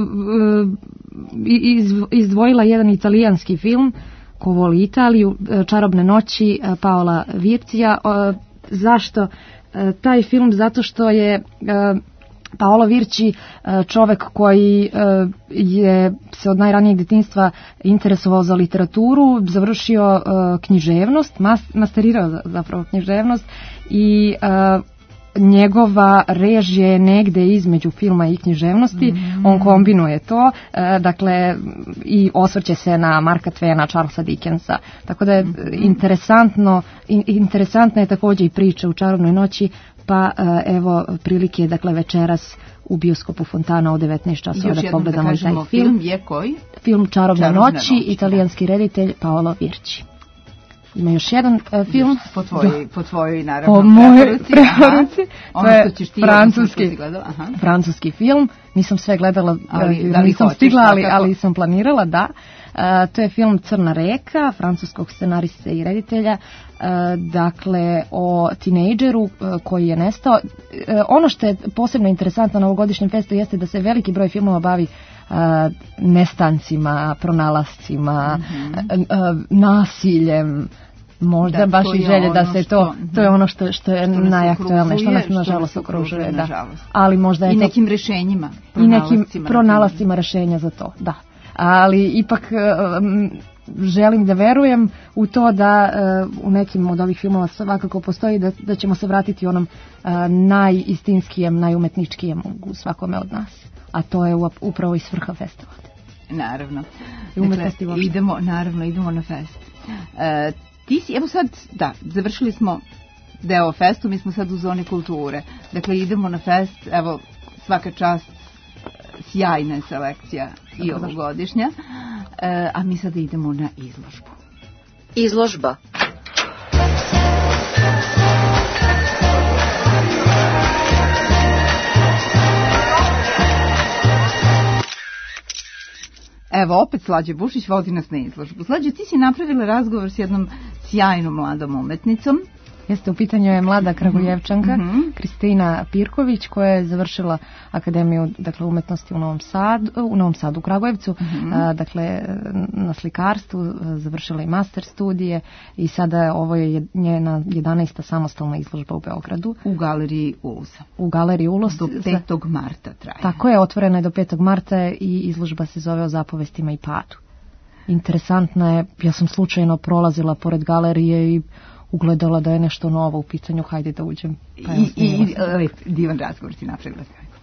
izdvojila jedan italijanski film, ko voli Italiju, Čarobne noći Paola Vircija. Zašto taj film? Zato što je Paolo Virci čovek koji je se od najranijeg djetinjstva interesovao za literaturu, završio književnost, masterirao zapravo književnost i njegova režija je negde između filma i književnosti, on kombinuje to, dakle i osvrće se na Marka Twena, Charlesa Dickensa, tako da je interesantna je takođe i priča u Čarobnoj noći, pa evo prilike, dakle večeras u bioskopu Fontana u 19 časova da pogledamo taj film. Je koji? Film Čarobne noći, italijanski reditelj Paolo Virci. Ima još jedan film. Po tvojoj naravno po mojoj preporuci. To je francuski film. Nisam sve gledala, nisam stigla, ali sam planirala, da. To je film Crna reka, francuskog scenariste i reditelja, dakle o tinejdžeru koji je nestao. Ono što je posebno interesantno na ovogodišnjem festu jeste da se veliki broj filmova bavi nestancima, pronalascima, nasiljem, možda baš i želje da se to je ono što je najaktuelnije, što nas nažalost okružuje, da. Ali možda je i nekim rešenjima, i nekim pronalascima rešenja za to, da. Ali ipak želim da verujem u to da u nekim od ovih filmova svakako postoji da ćemo se vratiti onom najistinskijem, najumetničkijem u svakome od nas. A to je upravo i svrha festivala. Naravno. Dakle, idemo na fest. Ti si, evo sad, da, završili smo deo festu, mi smo sad u zoni kulture. Dakle, idemo na fest, evo, svaka čast, sjajna je selekcija i ovogodišnja, a mi sada idemo na izložbu. Izložba. Evo, opet Slađe Bušić vodi nas na izložbu. Slađe, ti si napravila razgovor s jednom sjajnom mladom umetnicom. Jeste, u pitanju je mlada Kragujevčanka, Kristina Pirković, koja je završila Akademiju, dakle, umetnosti u Novom Sadu, u Kragujevcu, dakle, na slikarstvu, završila i master studije i sada ovo je njena 11. samostalna izložba u Beogradu. U galeriji Ulusa. U galeriji Ulus. Do 5. marta traje. Tako je, otvorena je do 5. marta i izložba se zove O zapovestima i padu. Interesantna je, ja sam slučajno prolazila pored galerije i ugledala da je nešto novo u pitanju, hajde da uđem. Pa I divan razgovor si napravila.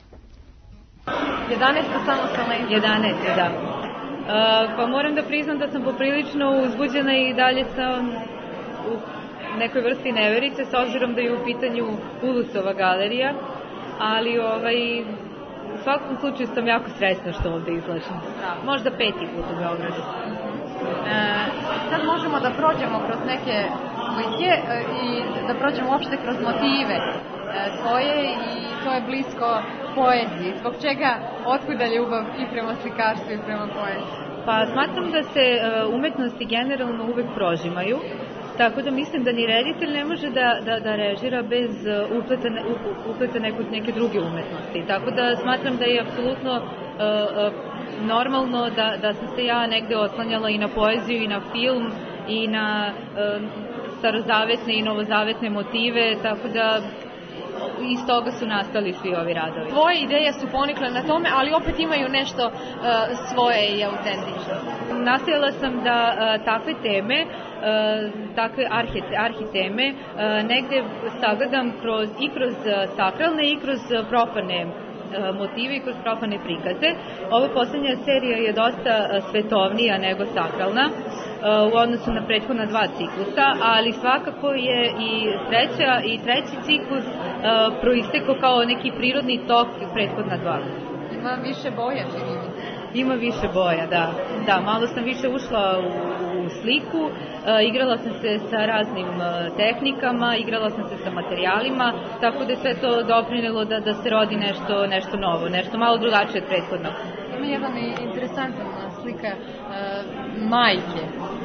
11. samostalna 11. da. Pa moram da priznam da sam poprilično uzbuđena i dalje sam u nekoj vrsti neverice, s obzirom da je u pitanju Ulusova galerija, ali u svakom slučaju sam jako srećna što ovde izlažem. Možda 5. put u Beogradu. Sad možemo da prođemo kroz neke slike i da prođemo uopšte kroz motive tvoje i to je blisko poeziji. Zbog čega, otkuda ljubav i prema slikarstvu i prema poeziji? Pa smatram da se umetnosti generalno uvek prožimaju, tako da mislim da ni reditelj ne može da režira bez upleta neke druge umetnosti. Tako da smatram da je apsolutno normalno da sam se ja negde oslanjala i na poeziju i na film i na starozavetne i novozavetne motive, tako da iz toga su nastali svi ovi radovi. Tvoje ideje su ponikle na tome, ali opet imaju nešto svoje i autentično. Nastojala sam da takve teme, takve arhiteme negde sagledam i kroz sakralne i kroz profane motive i kroz profane prikaze. Ova poslednja serija je dosta svetovnija nego sakralna u odnosu na prethodna 2 ciklusa, ali svakako je i sreća i 3. ciklus proistekao kao neki prirodni tok prethodna 2. Ima više boja, čini mi se. Ima više boja, da. Da, malo sam više ušla u sliku, igrala sam se sa raznim tehnikama, igrala sam se sa materijalima, tako da je sve to doprinelo da se rodi nešto novo, nešto malo drugačije od prethodnog. Ima jedan interesantan slika majke.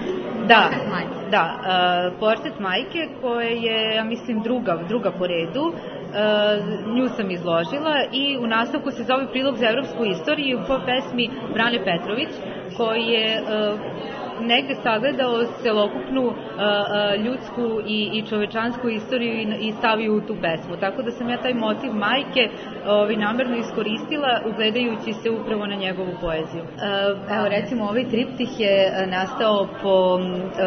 Da, portret majke koja je, ja mislim, druga po redu. Nju sam izložila i u nastavku se zove Prilog za evropsku istoriju po pesmi Brane Petrović, koji je negde sagledao celokupnu ljudsku i čovečansku istoriju i stavio u tu pesmu. Tako da sam ja taj motiv majke namerno iskoristila ugledajući se upravo na njegovu poeziju. Evo recimo ovaj triptih je nastao po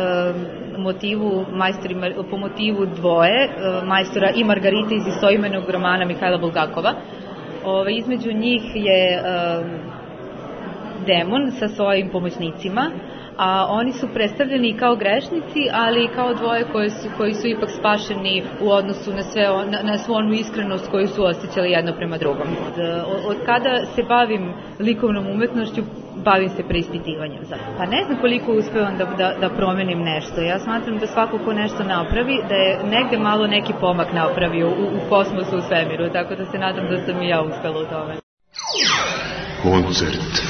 motivu dvoje, majstora i Margarite iz istoimenog romana Mihajla Bulgakova. Između njih je demon sa svojim pomoćnicima, a oni su predstavljeni kao grešnici, ali i kao dvoje koji su ipak spašeni u odnosu na svu onu iskrenost koju su osjećali jedno prema drugom. Od kada se bavim likovnom umetnošću, bavim se preispitivanjem. Pa ne znam koliko uspevam da promenim nešto. Ja smatram da svako ko nešto napravi, da je negde malo neki pomak napravio u kosmosu, u svemiru, tako da se nadam da sam i ja uspela u tome. Koncert.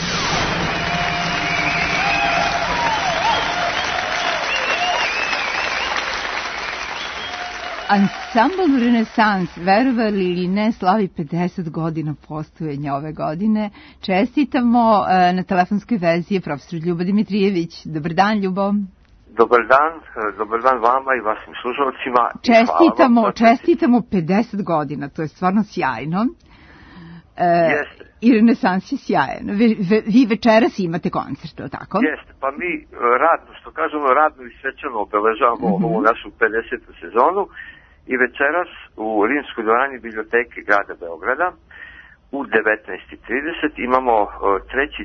Ansambl Renesans, verovali ili ne, slavi 50 godina postojanja ove godine. Čestitamo. Na telefonskoj vezi je profesor Ljubo Dimitrijević. Dobar dan, Ljubo. Dobar dan vama i vašim slušalcima. Čestitamo 50 godina, to je stvarno sjajno. Jeste. I Renesans je sjajan. Vi večeras imate koncert, o tako? Jeste, pa mi radno i svečano obeležavamo ovu našu 50. sezonu i večeras u Rimskoj dvorani biblioteke grada Beograda u 19:30 imamo treći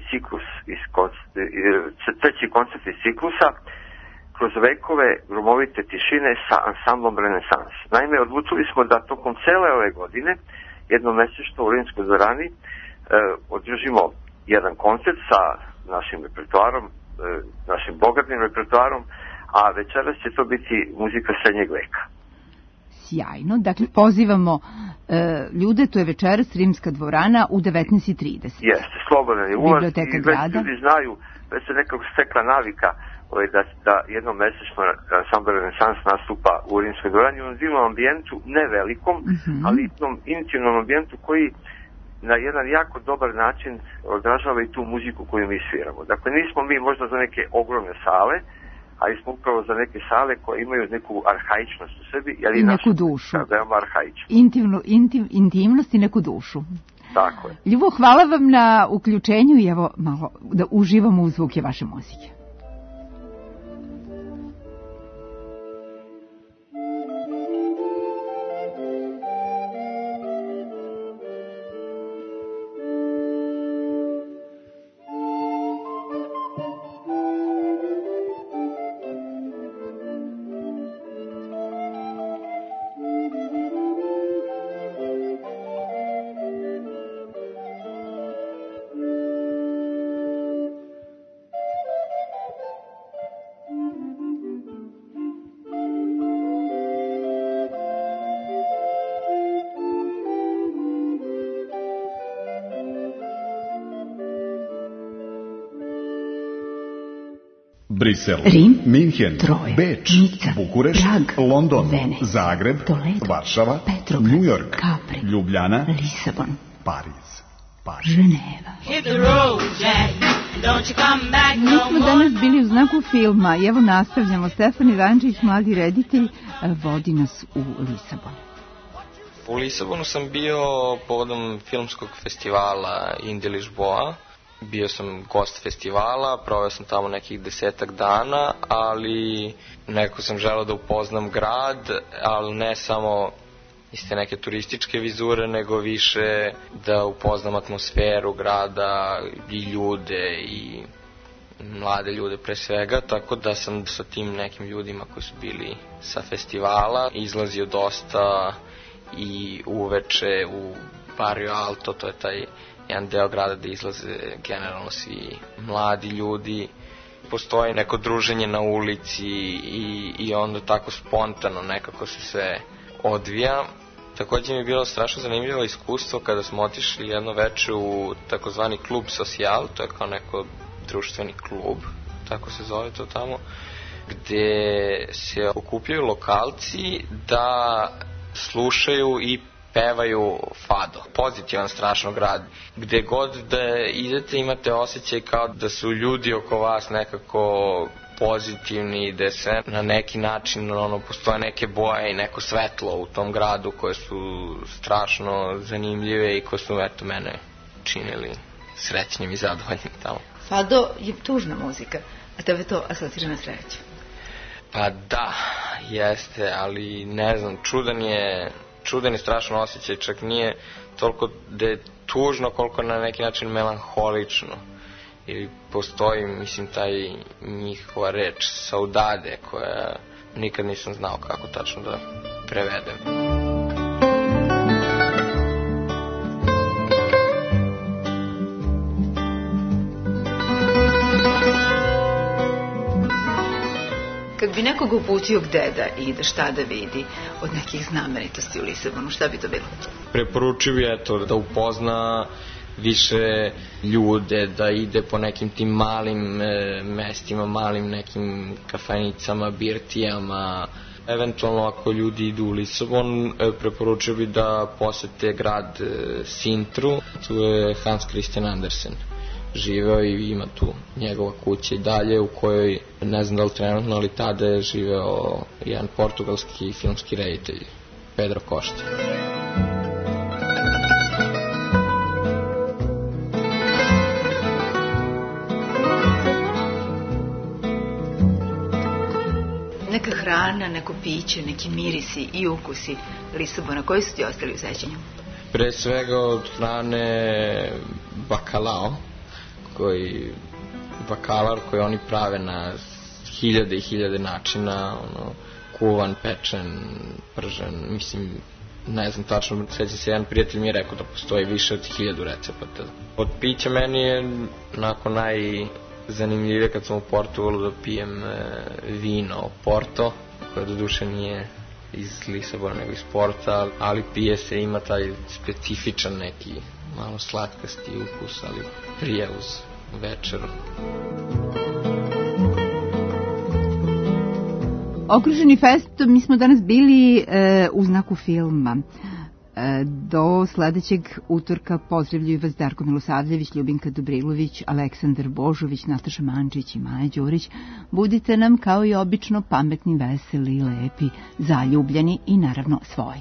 koncert iz ciklusa Kroz vekove gromovite tišine sa ansamblom Renesans. Naime, odlučili smo da tokom cele ove godine jednomesečno u Rimskoj dvorani održimo jedan koncert sa našim repertoarom, našim bogatim repertoarom, a večeras će to biti muzika srednjeg veka. Sjajno, dakle pozivamo ljude, to je večeras Rimska dvorana u 19:30. Jeste, slobodan je ulaz i već ljudi znaju, već se nekako stekla navika da jednomesečno ansambl Renesans nastupa u Rimskoj dvorani u jednom ambijentu, ne velikom, ali jednom intimnom ambijentu koji na jedan jako dobar način odražava i tu muziku koju mi sviramo. Dakle, nismo mi možda za neke ogromne sale, ali smo upravo za neke sale koje imaju neku arhaičnost u sebi. I neku dušu. Veoma arhaična. Intimnost i neku dušu. Tako je. Ljubo, hvala vam na uključenju i evo malo da uživamo u zvuke vaše muzike. Brisel, Rim, Minhen, Troje, Beč, Nica, Bukurešt, Prag, London, Venecija, Zagreb, Toledo, Varšava, Petrograd, New York, Capri, Ljubljana, Lisabon, Pariz. Ženeva. Mi smo danas bili u znaku filma i evo nastavljamo. Stefan Ivančić, mladi reditelj, vodi nas u Lisabon. U Lisabonu sam bio povodom filmskog festivala Indie Lisboa. Bio sam gost festivala, proveo sam tamo nekih 10 dana, ali nekako sam želeo da upoznam grad, ali ne samo iz te neke turističke vizure, nego više da upoznam atmosferu grada i ljude i mlade ljude pre svega, tako da sam sa tim nekim ljudima koji su bili sa festivala izlazio dosta i uveče u Barrio Alto, to je taj jedan deo grada gde izlaze generalno svi mladi ljudi. Postoji neko druženje na ulici i onda tako spontano nekako se sve odvija. Takođe mi je bilo strašno zanimljivo iskustvo kada smo otišli jedno veče u takozvani klub Social, to je kao neko društveni klub, tako se zove to tamo, gde se okupljaju lokalci da slušaju i pevaju fado. Pozitivan strašno grad. Gde god da idete imate osjećaj kao da su ljudi oko vas nekako pozitivni, da se na neki način postoje neke boje i neko svetlo u tom gradu koje su strašno zanimljive i koje su mene činili srećnim i zadovoljnim tamo. Fado je tužna muzika, a tebe to asocira na sreću. Pa da, jeste, ali ne znam, čudan je strašno osjećaj, čak nije toliko da je tužno koliko na neki način melanholično. Ili postoji, mislim, taj njihova reč saudade koja nikad nisam znao kako tačno da prevedem. Kad bi nekog uputio gde da ide, šta da vidi od nekih znamenitosti u Lisabonu, šta bi to bilo? Preporučio bi da upozna više ljude, da ide po nekim tim malim mestima, malim nekim kafenicama, birtijama. Eventualno ako ljudi idu u Lisabon, preporučio bi da posete grad Sintru, tu je Hans Christian Andersen živeo i ima tu njegova kuća i dalje u kojoj, ne znam da li trenutno, ali tada je živeo jedan portugalski filmski reditelj, Pedro Costa. Neka hrana, neko piće, neki mirisi i ukusi Lisabona, koji su ti ostali u sećanju? Pre svega od hrane bakalao, bakalar koji oni prave na hiljade i hiljade načina, kuvan, pečen, pržen, mislim, ne znam tačno, sveća se, jedan prijatelj mi je rekao da postoji više od 1000 recepata. Od pića meni je nakon najzanimljivije kad sam u Portugalu da pijem vino Porto, koje do duše nije iz Lisabona nego iz Porta, ali pije se, ima taj specifičan neki malo slatkasti ukus, ali prije uz večeru. Okruženi fest, mi smo danas bili u znaku filma. Do sledećeg utorka pozdravljaju vas Darko Milosavljević, Ljubinka Dobrilović, Aleksandar Božović, Nataša Mančić i Maja Đurić. Budite nam kao i obično pametni, veseli, lepi, zaljubljeni i naravno svoji.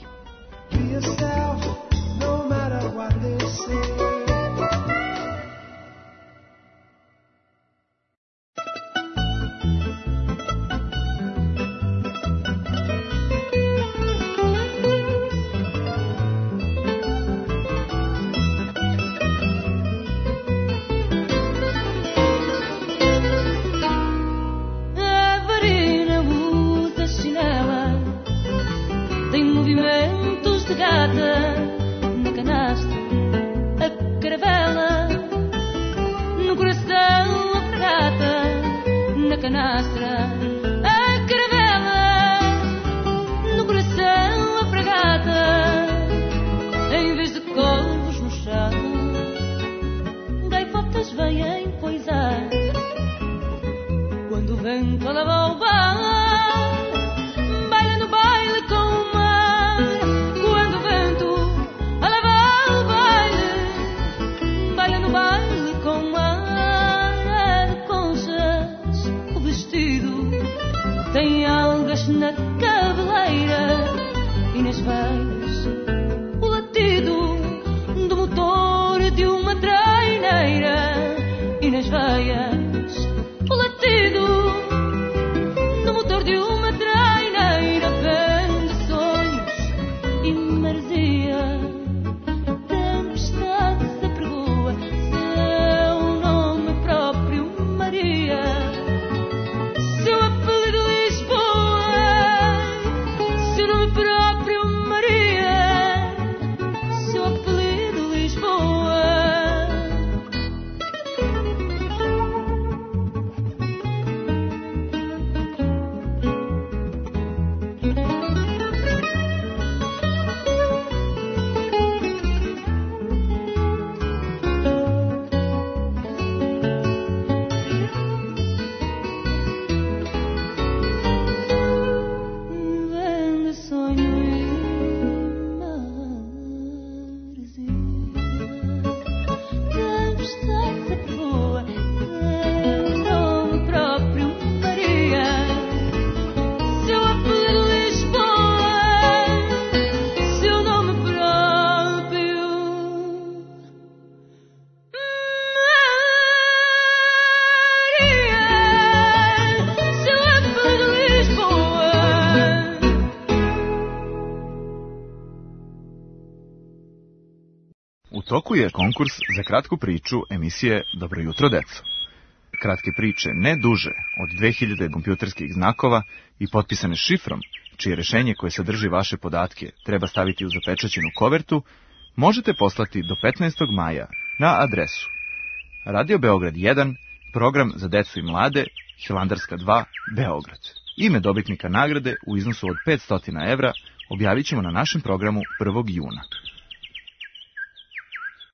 Na canastra, a caravela, no coração a fragata. Na canastra, a caravela, no coração a fragata. Em vez de corvos no chão, gaivotas vêm empoisar. Quando o vento leva o bar, tem algas na cabeleira e nas veias o latido do motor de uma traineira. E nas veias o latido do motor de uma traineira. Vende sonhos e maresia, tempestade se apregoa, seu nome próprio Maria. toku je konkurs za kratku priču emisije Dobro jutro, deco. Kratke priče ne duže od 2000 kompjuterskih znakova i potpisane šifrom, čije rešenje koje sadrži vaše podatke treba staviti u zapečaćenu kovertu, možete poslati do 15. maja na adresu Radio Beograd 1, program za decu i mlade, Hilandarska 2, Beograd. Ime dobitnika nagrade u iznosu od 500 evra objavit ćemo na našem programu 1. juna.